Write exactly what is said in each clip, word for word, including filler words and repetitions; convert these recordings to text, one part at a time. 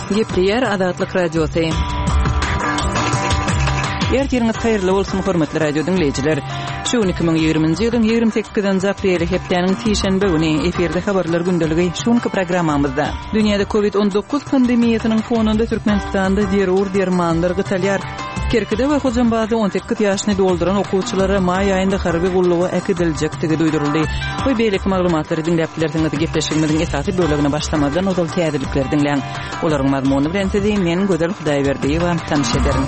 Gepleyer Adatlyk Radiosu. Ertiriniz hayırlı bolsun hormatly radio dinleyijiler. Şu iki bin ýygrymynjy ýylyň ýygrimi sekizinji apreli hepdeniň tişenbe güni eferde habarlar gündəligi şunky programmamyzda. Dünýäde covid on dokuz pandemiýasynyň fonunda Türkmenistanda derur dermanlar gytalýar. Kerkide we Hojanbazda on sekiz ýaşyny dolduran okuwçylara may aýynda harby gullugy ekidiljektigi duýduruldy. Bu beýleki maglumatlary dinläpdiler, gepleşigimiziň esasy bölegine başlamadan ozal täzelikleri dinleň. Olaryň mazmuny bilen sizi men Gözel Hudaýberdiýewa tanış ederim.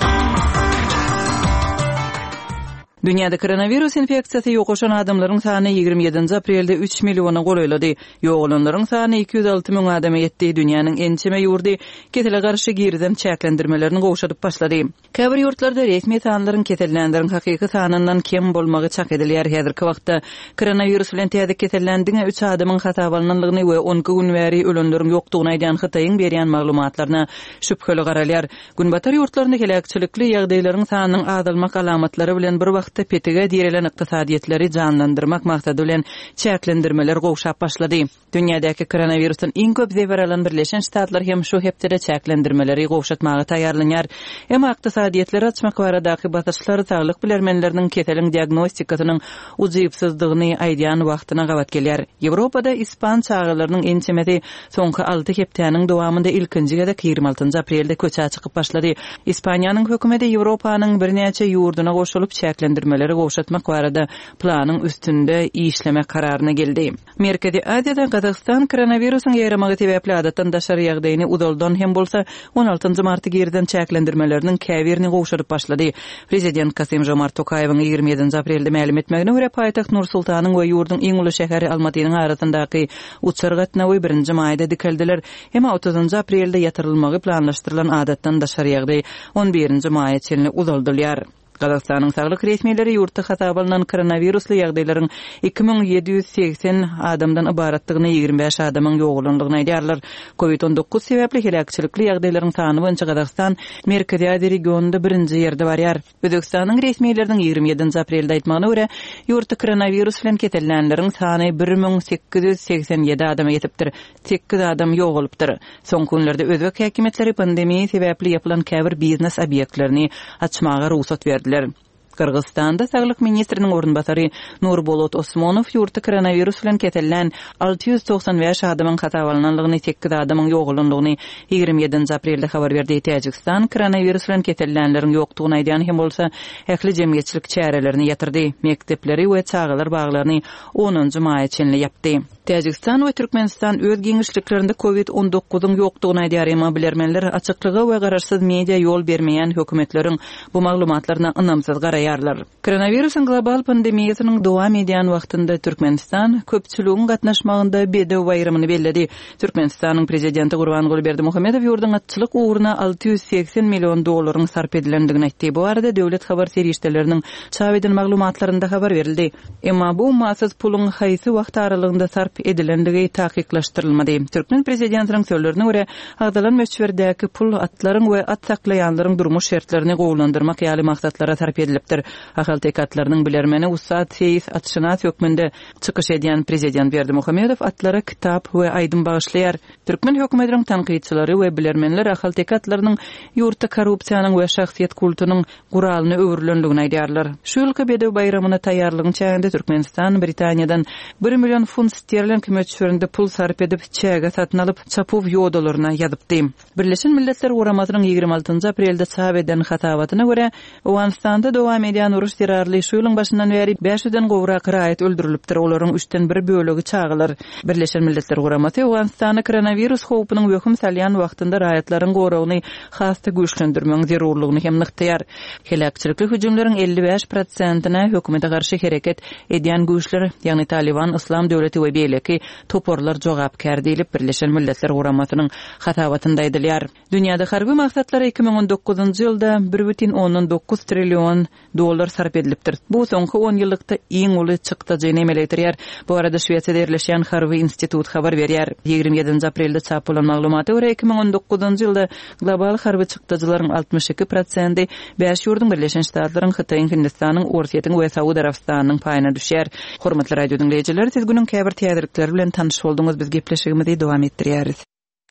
Dünyada koronavirus infeksiyasy ýoklaşan adamlaryň sany ýygrimi ýedinji aprelde üç milliona goýuldy. Ýoğulanlaryň sany iki yüz alty mиң adama ýetdi. Dünýäniň ençeme ýurdy ketele garşy girden çäklendirmelerini gowşadyp başlady. Käbir ýurtlarda resmi sanlaryň ketelenleriň hakyky sanyndan kem bolmagy çak edilýär. Häzirki wagtda koronavirus bilen täze ketelendiňe üç adamyň hatabalananlygyny we on iki gün bäri ölenleriň ýokdugyny aýdan Hytaýyň berýän maglumatlaryna şüpheli garalýar. Günbatar ýurtlarynda helakçylikli ýagdaýlaryň sanynyň azalmak alamatlary bilen bir wagt petege direlen iqtisadiýetleri canlandyrmak maksady bilen çäklendirmeler gowşap başlady. Dünýädäki koronawirusyň iň köp zeber alan Birleşen Ştatlar hem şu hepdere çäklendirmeleri gowşatmagy taýýarlanýar. Emma iqtisadiýetleri açmak baradaky basyşlary saglyk bilermenleriniň keteliň diagnostikasynyň uzypsyzdygyny aýdýan wagtyna gawat gelýär. Ýewropada ispan çağalarynyň ençemesi soňky alty hepdeniň dowamında ilkinji gezek ýygrimi altynji aprelde köçe çykyp başlady. Ispaniýanyň hökümeti Ýewropanyň birnäçe ýurduna goşulyp çäklendirmeleri Merkeziýetleri gowşatmak barada planyň üstünde işleme kararyna geldi. Merkezi Aziýada Kazakystan koronawirusyň ýaramagy sebäpli adatdan daşary ýagdaýyny udaldan hem bolsa on altynji marty girden çäklendirmeleriniň käbirini gowşadyp başlady. Prezident Kasym-Jomart Tokaýewiň ýygrimi ýedinji aprelde ma'lum etmegine görä paýtaxt Nur-Sultanyň we ýurdun iň uly şäheri Almatynyň arasyndaky uçar gatnawy birinji maýda dikeldiler. Hem otuzunji aprelde ýatyrylmagy planlaşdyrylan adatdan daşary ýagdaý on birinji maýa çenli udaldylýar. Kazakstanyň saglyk resmiýetleri ýurtda hatabalanan koronavirusly ýagdaýlaryň iki miň ýedi ýüz seksen adamdan ibaratlygyny ýygrimi beş adamyň ýoğulanlygyny aýdýarlar. covid on dokuz sebäpli helakçylikli ýagdaýlaryň sany boýunça Kazakstan Merkezi Aziýa regionunda birinji ýerde barýar. Özbekistanyň resmiýetleriniň ýygrimi ýedinji aprelde aýtmagyna görä, ýurtda koronavirus bilen ketelenleriň sany bir miň sekiz ýüz seksen ýedi adama ýetipdir. sekiz adam ýoğulypdyr. Soňky günlerde Özbek häkimetleri pandemiýa sebäpli ýapylan käbir biznes obýektlerini açmaga ruhsat berdi. Kırgızstanda Saglyk ministriniň orunbasary Nurbolat Osmanow ýurtda koronavirus bilen ketelen alty yüz toksan beş adamyň hatabalananlygyny, sekiz adamyň ýoğulanlygyny ýygrimi ýedinji aprelde habar berdi. Täjikistan koronavirus bilen ketelenleriň ýokdugyny aýdýan hem bolsa ähli jemgyýetçilik çärelerini ýatyrdy. Mekdepleri we çağalar baglaryny onunji maýa çenli ýapdy. Täjikistan we Türkmenistan öz giňişliklerinde covid on dokuzyň ýokdugyny aýdýar, emma bilermenler açyklygy we garaşsyz media ýol bermeýän hökümetleriň bu maglumatlaryna ynamsyz garaýarlar. Koronawirusyň global pandemiýasynyň dowam edýän wagtynda Türkmenistan köpçüligiň gatnaşmagynda bedew bayramany belledi. Türkmenistanyň prezidenti Gurbanguly Berdimuhamedow ýurdun atçylyk uğruna alty yüz seksen million dollaryň sarp edilendigini aýtdy. Bu arada döwlet habar serişdeleriniň çap eden maglumatlarynda habar berildi. Emma bu massaz puluň haýsy wagt aralygynda sarp edilendigi taýyklaşdyrylmady. Türkmen prezidentiniň sözlerine görä, agdalan meşwerdäki pul atlaryň we at saklaýanlaryň durmuş şertlerini gowlandyrmak ýaly maksatlara sarp edilipdir. Ahal tekatlarynyň bilermeni Ussat Seyis Atşynat hökmünde çykyş edýän prezident Berdimuhamedow atlara kitap we aýdym bagyşlaýar. Türkmen hökümetiniň tanqidçilari we bilermenler ahal tekatlarynyň ýurtda korrupsiýanyň we şahsiýet kultunyň guralyny öwürlendigini aýdýarlar. Şu ýylky bedew bayramany taýýarlygyň çäginde Türkmenistan Britaniýadan bir million funt sterling kömekçilerinde pul sarp edip çäge satyn alyp çapuw ýodalaryna ýazypdy. Birleşen Milletler Guramatynyň ýygrimi altynji aprelde çap eden hatabatyna görä, Awganistanda dowam edýän uruş terrorly şu ýylyň başyndan bäri beş yüzden gowrak raýat öldürilipdir. Olaryň üçten bir bölegi çağılar. Birleşen Milletler Guramaty Awganistanda koronavirus howpunyň hökm salýan wagtynda raýatlaryň gowragyny hasty güýçlendirmeň zerurlygyny hem nykdyar. Helakçylikli hüjümleriň elli beş prosentina hökümete garşy hereket edýän güýçler, ýagny Taliban, Islam döwleti we beýleki toporlar jogapkär diýilip Birleşen Milletler Guramatynyň hatabatynda aýdylýar. Dünýäde harby maksatlara iki miň on dokuzunji ýylda bir butun on dokuz trillion dollar sarp edilipdir. Bu soňky on ýyllykda iň uly çykdyjyny emelekdirýär. Bu arada Şweýçarýada ýerleşýän Harvey institut habar berýär. ýygrimi ýedinji aprelde çap bolan maglumaty görä iki miň on dokuzunji ýylda global harby çykdyjylaryň altmış iki prosenti beş ýurdun Birleşen Ştatlaryň, Hytaýyň, Hindistanyň, Orsiýetiň we Saudy Arabistanynyň paýyna düşýär. Hormatly radio dinleýijiler, siz günüň käbir täzelikleri bilen tanış bolduňyz. Biz gepleşigimizi dowam etdirýäris.